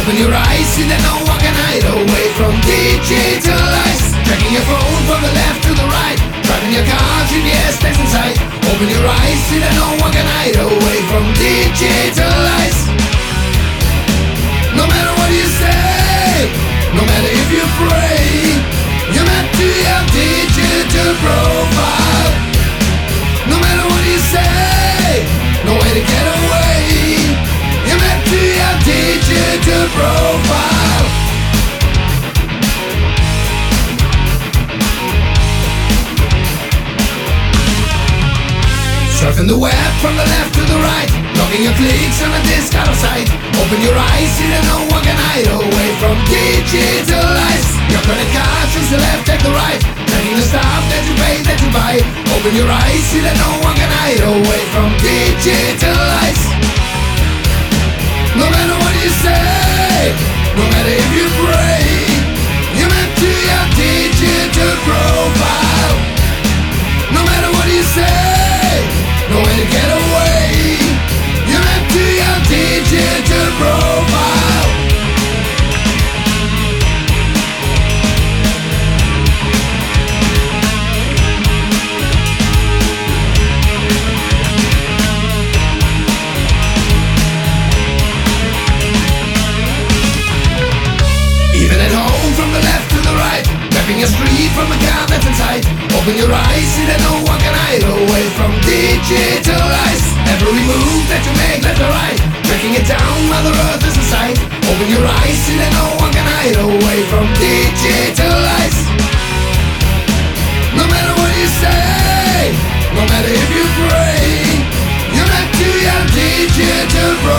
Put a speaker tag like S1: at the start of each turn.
S1: Open your eyes, see that no one can hide away from digital lies. Tracking your phone from the left to the right, driving your car, GPS text inside. Open your eyes, see that no one can hide away from digital lies. No matter what you say, no matter if you pray, you're meant to have digital profile. No matter what you say, no way to get away, you're meant to have digital profile. Surfing the web from the left to the right, logging your clicks on a disc out of sight. Open your eyes, see that no one can hide away from digital lies. Your credit card choose the left, take the right, tracking the stuff that you pay, that you buy. Open your eyes, see that no one can hide away from digital lies. No matter what you say, no matter if you pray, you're meant to have digital profile. No matter what you say, no way to get away, you're meant to have digital profile. Even at home, from the left to the right, mapping a street from a car that's inside. Open your eyes, see that no one can hide away from digital lies. Every move that you make left or right, tracking it down, Mother Earth is inside. Open your eyes, see that no one can hide away from digital lies. No matter what you say, no matter if you pray, you're meant to have digital